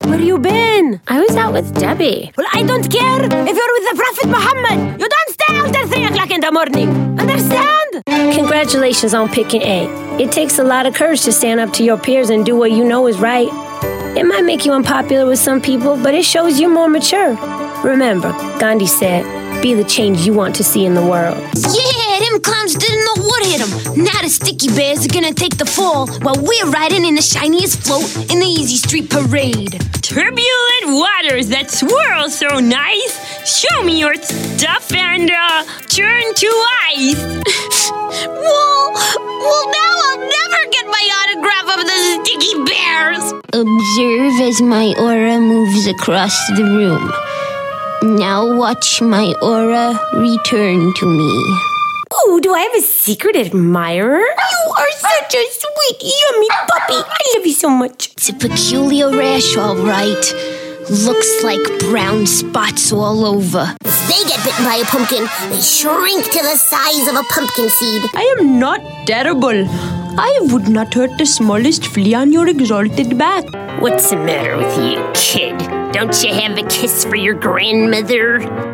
Where you been? I was out with Debbie. Well, I don't care if you're with the Prophet Muhammad. You don't stay out till 3 o'clock in the morning. Understand? Congratulations on picking A. It takes a lot of courage to stand up to your peers and do what you know is right. It might make you unpopular with some people, but it shows you're more mature. Remember, Gandhi said, be the change you want to see in the world. Yeah, them clowns didn't know what hit them. Now the sticky bears are gonna take the fall while we're riding in the shiniest float in the Easy Street Parade. Turbulent waters that swirl so nice. Show me your stuff and turn to ice. well, now I'll never get my autograph of the sticky bears. Observe as my aura moves across the room. Now watch my aura return to me. Oh, do I have a secret admirer? You are such a sweet, yummy puppy. I love you so much. It's a peculiar rash, all right. Looks like brown spots all over. If they get bitten by a pumpkin, they shrink to the size of a pumpkin seed. I am not terrible. I would not hurt the smallest flea on your exalted back. What's the matter with you, kid? Don't you have a kiss for your grandmother?